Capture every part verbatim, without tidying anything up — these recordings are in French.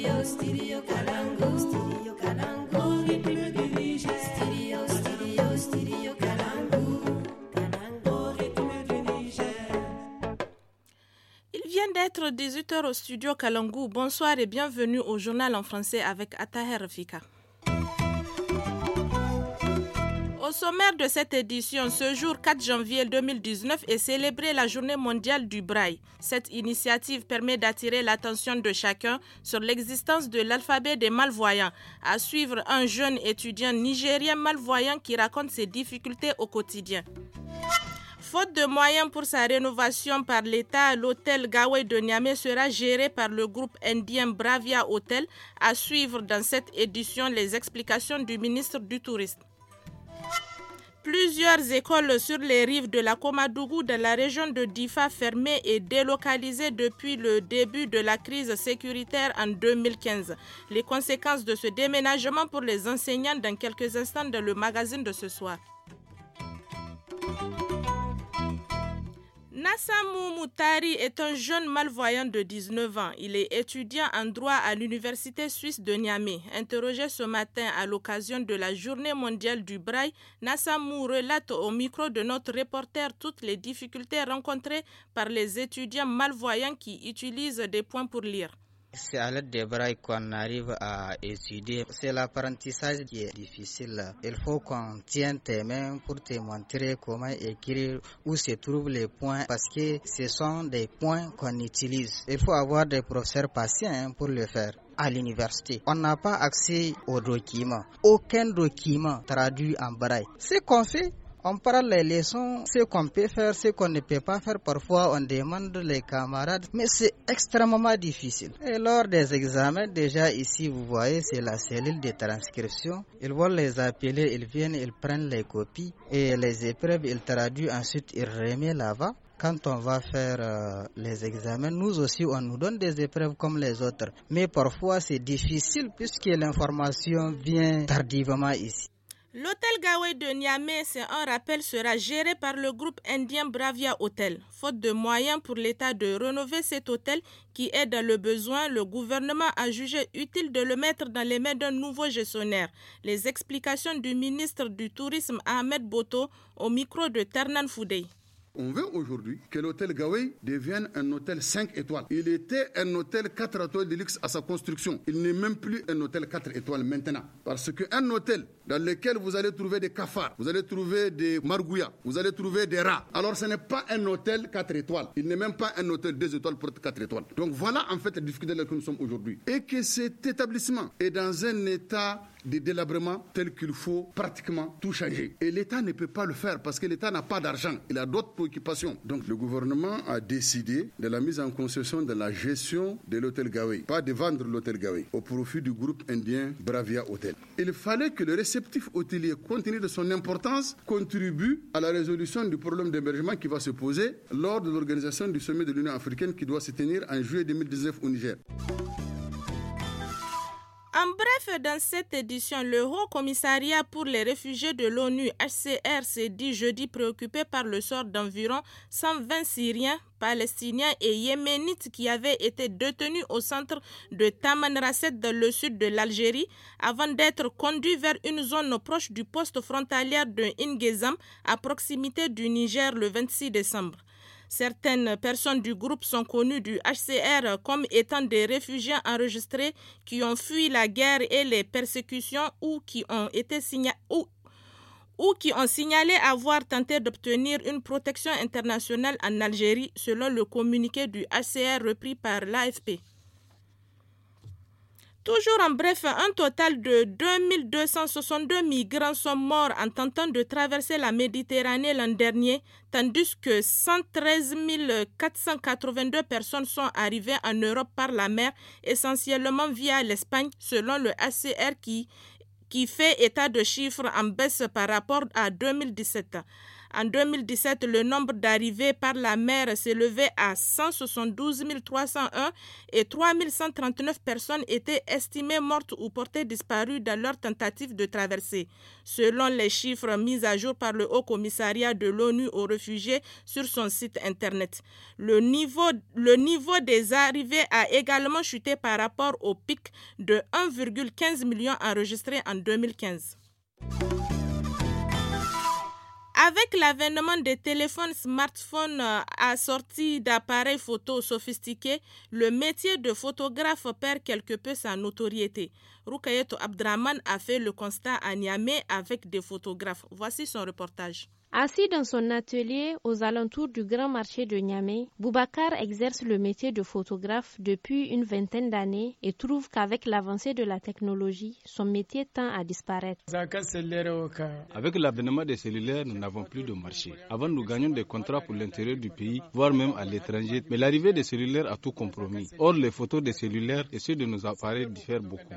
Stereo, stereo Kalangu, stereo Kalangu, rythme du Niger. Stereo, stereo, stereo Kalangu, Kalangu, rythme du Niger. Il vient d'être dix-huit heures au studio Kalangu. Bonsoir et bienvenue au journal en français avec Attaher Rafika. Au sommaire de cette édition, ce jour quatre janvier deux mille dix-neuf est célébrée la journée mondiale du braille. Cette initiative permet d'attirer l'attention de chacun sur l'existence de l'alphabet des malvoyants. À suivre un jeune étudiant nigérien malvoyant qui raconte ses difficultés au quotidien. Faute de moyens pour sa rénovation par l'État, l'hôtel Gawai de Niamey sera géré par le groupe indien Bravia Hotel. À suivre dans cette édition les explications du ministre du Tourisme. Plusieurs écoles sur les rives de la Komadougou dans la région de Difa fermées et délocalisées depuis le début de la crise sécuritaire en deux mille quinze. Les conséquences de ce déménagement pour les enseignants dans quelques instants dans le magazine de ce soir. Nassamou Moutari est un jeune malvoyant de dix-neuf ans. Il est étudiant en droit à l'université suisse de Niamey. Interrogé ce matin à l'occasion de la journée mondiale du braille, Nassamou relate au micro de notre reporter toutes les difficultés rencontrées par les étudiants malvoyants qui utilisent des points pour lire. C'est à l'aide des brailles qu'on arrive à étudier. C'est l'apprentissage qui est difficile. Il faut qu'on tienne tes mains pour te montrer comment écrire, où se trouvent les points, parce que ce sont des points qu'on utilise. Il faut avoir des professeurs patients pour le faire. À l'université, on n'a pas accès aux documents. Aucun document traduit en braille. Ce qu'on fait, on prend les leçons, ce qu'on peut faire, ce qu'on ne peut pas faire. Parfois, on demande les camarades, mais c'est extrêmement difficile. Et lors des examens, déjà ici, vous voyez, c'est la cellule de transcription. Ils vont les appeler, ils viennent, ils prennent les copies et les épreuves, ils traduisent, ensuite ils remettent là-bas. Quand on va faire euh, les examens, nous aussi, on nous donne des épreuves comme les autres. Mais parfois, c'est difficile puisque l'information vient tardivement ici. L'hôtel Gawai de Niamey, c'est un rappel, sera géré par le groupe indien Bravia Hotel. Faute de moyens pour l'État de rénover cet hôtel qui est dans le besoin, le gouvernement a jugé utile de le mettre dans les mains d'un nouveau gestionnaire. Les explications du ministre du Tourisme Ahmed Boto au micro de Ternan Foudey. On veut aujourd'hui que l'hôtel Gawai devienne un hôtel cinq étoiles. Il était un hôtel quatre étoiles de luxe à sa construction. Il n'est même plus un hôtel quatre étoiles maintenant. Parce qu'un hôtel dans lequel vous allez trouver des cafards, vous allez trouver des margouillas, vous allez trouver des rats. Alors ce n'est pas un hôtel quatre étoiles. Il n'est même pas un hôtel deux étoiles pour quatre étoiles. Donc voilà en fait la difficulté dans laquelle nous sommes aujourd'hui. Et que cet établissement est dans un état de délabrement tel qu'il faut pratiquement tout changer. Et l'État ne peut pas le faire parce que l'État n'a pas d'argent. Il a d'autres préoccupations. Donc le gouvernement a décidé de la mise en concession de la gestion de l'hôtel Gawai. Pas de vendre l'hôtel Gawai au profit du groupe indien Bravia Hotel. Il fallait que le réceptif hôtelier, compte tenu de son importance, contribue à la résolution du problème d'hébergement qui va se poser lors de l'organisation du sommet de l'Union africaine qui doit se tenir en juillet deux mille dix-neuf au Niger. En bref, dans cette édition, le Haut Commissariat pour les réfugiés de l'ONU, H C R, s'est dit jeudi préoccupé par le sort d'environ cent vingt Syriens, Palestiniens et Yéménites qui avaient été détenus au centre de Tamanrasset dans le sud de l'Algérie avant d'être conduits vers une zone proche du poste frontalier de Ingezam à proximité du Niger le vingt-six décembre. Certaines personnes du groupe sont connues du H C R comme étant des réfugiés enregistrés qui ont fui la guerre et les persécutions ou qui ont été signalés ou, ou qui ont signalé avoir tenté d'obtenir une protection internationale en Algérie, selon le communiqué du H C R repris par l'A F P. Toujours en bref, un total de deux mille deux cent soixante-deux migrants sont morts en tentant de traverser la Méditerranée l'an dernier, tandis que cent treize mille quatre cent quatre-vingt-deux personnes sont arrivées en Europe par la mer, essentiellement via l'Espagne, selon le H C R qui, qui fait état de chiffres en baisse par rapport à deux mille dix-sept. En deux mille dix-sept, le nombre d'arrivées par la mer s'élevait à cent soixante-douze mille trois cent un et trois mille cent trente-neuf personnes étaient estimées mortes ou portées disparues dans leur tentative de traversée. Selon les chiffres mis à jour par le Haut Commissariat de l'ONU aux réfugiés sur son site internet, le niveau, le niveau des arrivées a également chuté par rapport au pic de un virgule quinze million enregistré en deux mille quinze. Avec l'avènement des téléphones smartphones assortis d'appareils photo sophistiqués, le métier de photographe perd quelque peu sa notoriété. Rukayeto Abdraman a fait le constat à Niamey avec des photographes. Voici son reportage. Assis dans son atelier aux alentours du grand marché de Niamey, Boubacar exerce le métier de photographe depuis une vingtaine d'années et trouve qu'avec l'avancée de la technologie, son métier tend à disparaître. Avec l'avènement des cellulaires, nous n'avons plus de marché. Avant, nous gagnions des contrats pour l'intérieur du pays, voire même à l'étranger, mais l'arrivée des cellulaires a tout compromis. Or, les photos des cellulaires et ceux de nos appareils diffèrent beaucoup.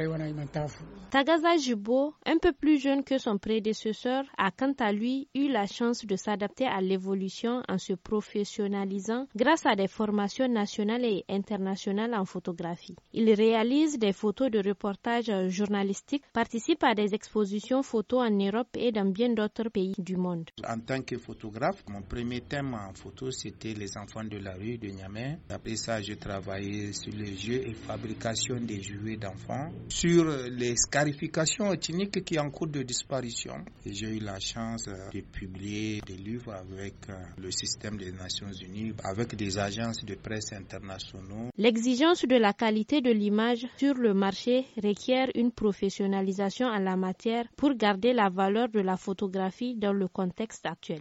Tagaza Jibo, un peu plus jeune que son prédécesseur, a quant à lui eu la chance de s'adapter à l'évolution en se professionnalisant grâce à des formations nationales et internationales en photographie. Il réalise des photos de reportages journalistiques, participe à des expositions photos en Europe et dans bien d'autres pays du monde. En tant que photographe, mon premier thème en photo, c'était les enfants de la rue de Niamey. Après ça, j'ai travaillé sur les jeux et fabrication des jouets d'enfants, sur les scarifications ethniques qui sont en cours de disparition. Et j'ai eu la chance de publier des livres avec le système des Nations Unies, avec des agences de presse internationaux. L'exigence de la qualité de l'image sur le marché requiert une professionnalisation en la matière pour garder la valeur de la photographie dans le contexte actuel.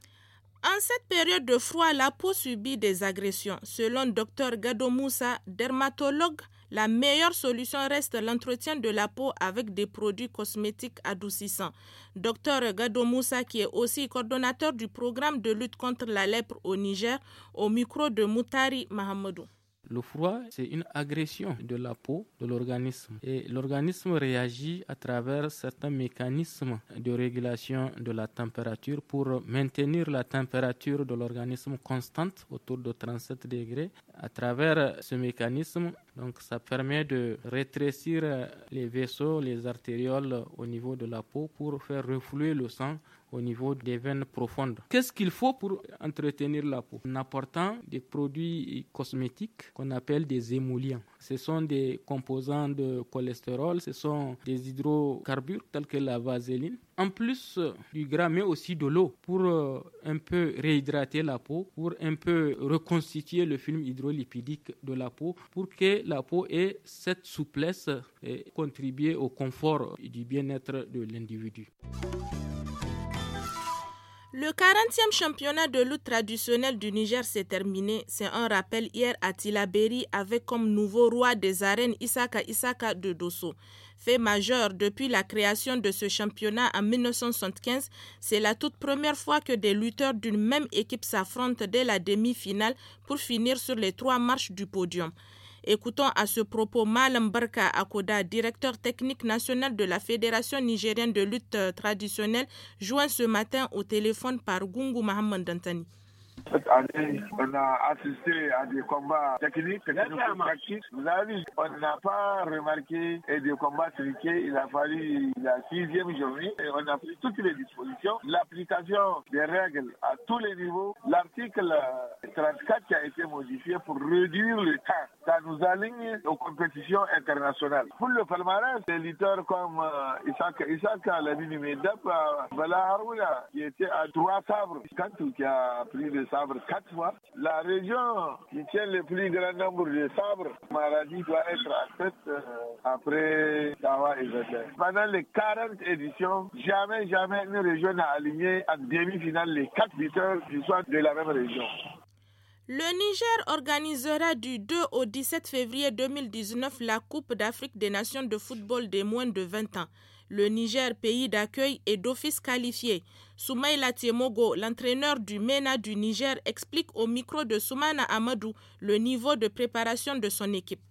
En cette période de froid, la peau subit des agressions. Selon Dr Gado Moussa, dermatologue, la meilleure solution reste l'entretien de la peau avec des produits cosmétiques adoucissants. Dr Gado Moussa, qui est aussi coordonnateur du programme de lutte contre la lèpre au Niger, au micro de Moutari Mahamadou. Le froid, c'est une agression de la peau, de l'organisme. Et l'organisme réagit à travers certains mécanismes de régulation de la température pour maintenir la température de l'organisme constante autour de trente-sept degrés. À travers ce mécanisme, donc, ça permet de rétrécir les vaisseaux, les artérioles au niveau de la peau pour faire refluer le sang au niveau des veines profondes. Qu'est-ce qu'il faut pour entretenir la peau? En apportant des produits cosmétiques qu'on appelle des émollients. Ce sont des composants de cholestérol, ce sont des hydrocarbures tels que la vaseline. En plus du gras, mais aussi de l'eau pour euh, un peu réhydrater la peau, pour un peu reconstituer le film hydrolipidique de la peau, pour que la peau ait cette souplesse et contribuer au confort et du bien-être de l'individu. Le quarantième championnat de lutte traditionnelle du Niger s'est terminé. C'est un rappel hier à Tilaberi avec comme nouveau roi des arènes Isaka Isaka de Dosso. Fait majeur depuis la création de ce championnat en mille neuf cent soixante-quinze, c'est la toute première fois que des lutteurs d'une même équipe s'affrontent dès la demi-finale pour finir sur les trois marches du podium. Écoutons à ce propos Malam Barka Akoda, directeur technique national de la Fédération nigérienne de lutte traditionnelle, joint ce matin au téléphone par Gungu Mohamed Dantani. Cette année, on a assisté à des combats techniques, techniques. Vous avez vu, on n'a pas remarqué des combats truqués. Il a fallu la sixième journée et on a pris toutes les dispositions. L'application des règles à tous les niveaux. L'article trente-quatre qui a été modifié pour réduire le temps. Ça nous aligne aux compétitions internationales. Pour le palmarès, des lutteurs comme euh, Isaka, Isaka, la Medap, Bala Harouna, qui était à trois sabres, Kantou qui a pris le sabre quatre fois. La région qui tient le plus grand nombre de sabres, Maradi, doit être en tête euh, après Tawa et Zéter. Pendant les quarante éditions, jamais, jamais une région n'a aligné en demi-finale les quatre lutteurs qui sont de la même région. Le Niger organisera du deux au dix-sept février deux mille dix-neuf la Coupe d'Afrique des Nations de football des moins de vingt ans. Le Niger, pays d'accueil, est d'office qualifié. Soumaïla Tiemogo, l'entraîneur du MENA du Niger, explique au micro de Soumana Amadou le niveau de préparation de son équipe.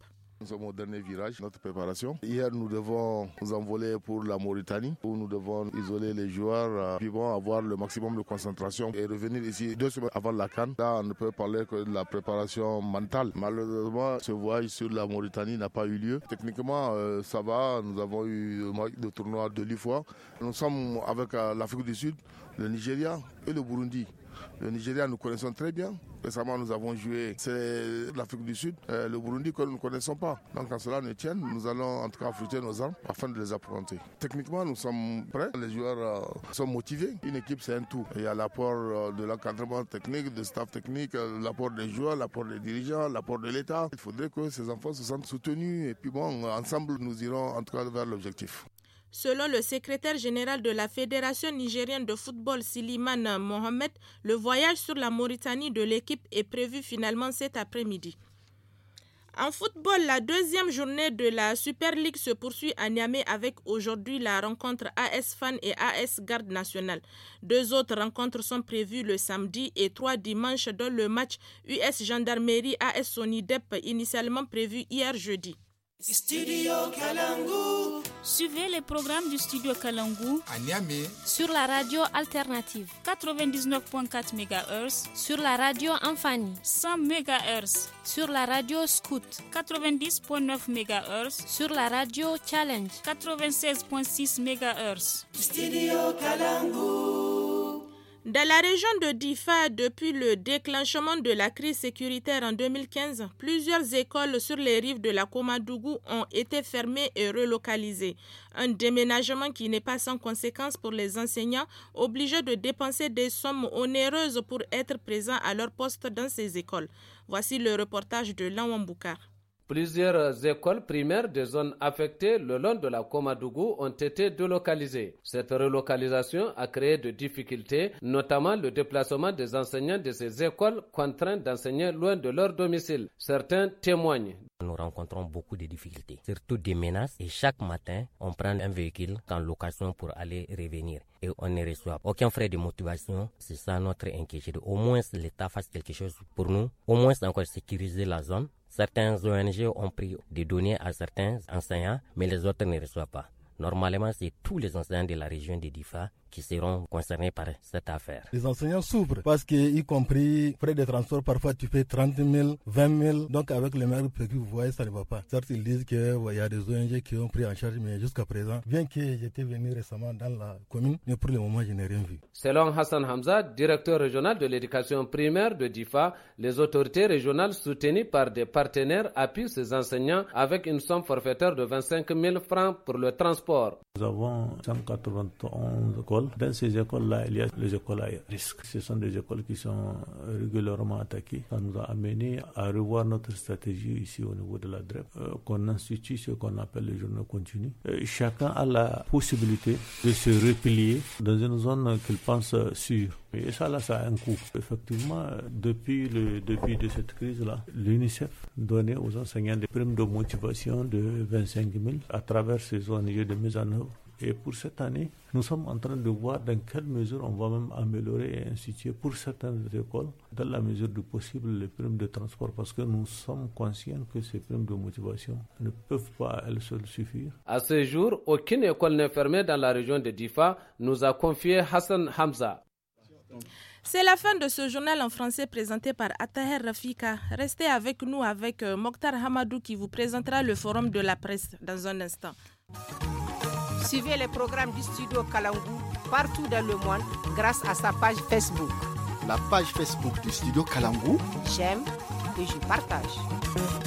Nous sommes au dernier virage, notre préparation. Hier, nous devons nous envoler pour la Mauritanie, où nous devons isoler les joueurs, puis bon, avoir le maximum de concentration et revenir ici deux semaines avant la CAN. Là, on ne peut parler que de la préparation mentale. Malheureusement, ce voyage sur la Mauritanie n'a pas eu lieu. Techniquement, euh, ça va. Nous avons eu le tournoi de l'I F O A. Nous sommes avec euh, l'Afrique du Sud, le Nigeria et le Burundi. Le Nigeria, nous connaissons très bien. Récemment, nous avons joué, c'est l'Afrique du Sud, euh, le Burundi que nous ne connaissons pas. Donc, quand cela nous tienne, nous allons en tout cas affronter nos armes afin de les affronter. Techniquement, nous sommes prêts. Les joueurs euh, sont motivés. Une équipe, c'est un tout. Il y a l'apport euh, de l'encadrement technique, de staff technique, euh, l'apport des joueurs, l'apport des dirigeants, l'apport de l'État. Il faudrait que ces enfants se sentent soutenus. Et puis bon, ensemble, nous irons en tout cas vers l'objectif. Selon le secrétaire général de la Fédération nigérienne de football, Siliman Mohamed, le voyage sur la Mauritanie de l'équipe est prévu finalement cet après-midi. En football, la deuxième journée de la Super League se poursuit à Niamey avec aujourd'hui la rencontre A S Fan et A S Garde Nationale. Deux autres rencontres sont prévues le samedi et trois dimanches, dont le match U S Gendarmerie A S Sonidep initialement prévu hier jeudi. Studio Kalangu. Suivez les programmes du Studio Kalangu à Niamey sur la radio alternative quatre-vingt-dix-neuf virgule quatre mégahertz, sur la radio Amfani cent mégahertz, sur la radio Scoot quatre-vingt-dix virgule neuf mégahertz, sur la radio Challenge quatre-vingt-seize virgule six mégahertz. Studio Kalangu. Dans la région de Difa, depuis le déclenchement de la crise sécuritaire en deux mille quinze, plusieurs écoles sur les rives de la Komadougou ont été fermées et relocalisées. Un déménagement qui n'est pas sans conséquence pour les enseignants, obligés de dépenser des sommes onéreuses pour être présents à leur poste dans ces écoles. Voici le reportage de Lawan Boukar. Plusieurs écoles primaires des zones affectées le long de la Komadougou ont été délocalisées. Cette relocalisation a créé de difficultés, notamment le déplacement des enseignants de ces écoles contraints d'enseigner loin de leur domicile. Certains témoignent. Nous rencontrons beaucoup de difficultés, surtout des menaces. Et chaque matin, on prend un véhicule en location pour aller revenir. Et on ne reçoit aucun frais de motivation. C'est ça notre inquiétude. Au moins, l'État fasse quelque chose pour nous. Au moins, encore sécuriser la zone. Certains O N G ont pris des données à certains enseignants, mais les autres ne reçoivent pas. Normalement, c'est tous les enseignants de la région de Difa qui seront concernés par cette affaire. Les enseignants souffrent parce que, y compris frais de transport, parfois tu payes trente mille, vingt mille. Donc avec les maires prévus, vous voyez, ça ne va pas. Certes, ils disent qu'il ouais, y a des O N G qui ont pris en charge, mais jusqu'à présent, bien que j'étais venu récemment dans la commune, mais pour le moment, je n'ai rien vu. Selon Hassan Hamza, directeur régional de l'éducation primaire de Difa, les autorités régionales soutenues par des partenaires appuient ces enseignants avec une somme forfaitaire de vingt-cinq mille francs pour le transport. Nous avons cent quatre-vingt-onze écoles. Dans ces écoles-là, il y a les écoles à risque. Ce sont des écoles qui sont régulièrement attaquées. Ça nous a amené à revoir notre stratégie ici au niveau de la D R E P, euh, qu'on institue ce qu'on appelle les journées continues. Euh, chacun a la possibilité de se replier dans une zone qu'il pense sûre. Et ça, là, ça a un coût. Effectivement, depuis le début de cette crise-là, l'UNICEF donnait aux enseignants des primes de motivation de vingt-cinq mille à travers ces O N G de mise en œuvre. Et pour cette année, nous sommes en train de voir dans quelle mesure on va même améliorer et instituer pour certaines écoles, dans la mesure du possible, les primes de transport, parce que nous sommes conscients que ces primes de motivation ne peuvent pas à elles seules suffire. À ce jour, aucune école n'est fermée dans la région de Difa, nous a confié Hassan Hamza. C'est la fin de ce journal en français présenté par Attaher Rafika. Restez avec nous avec euh, Mokhtar Hamadou qui vous présentera le forum de la presse dans un instant. Suivez les programmes du Studio Kalangu partout dans le monde grâce à sa page Facebook. La page Facebook du Studio Kalangu. J'aime et je partage.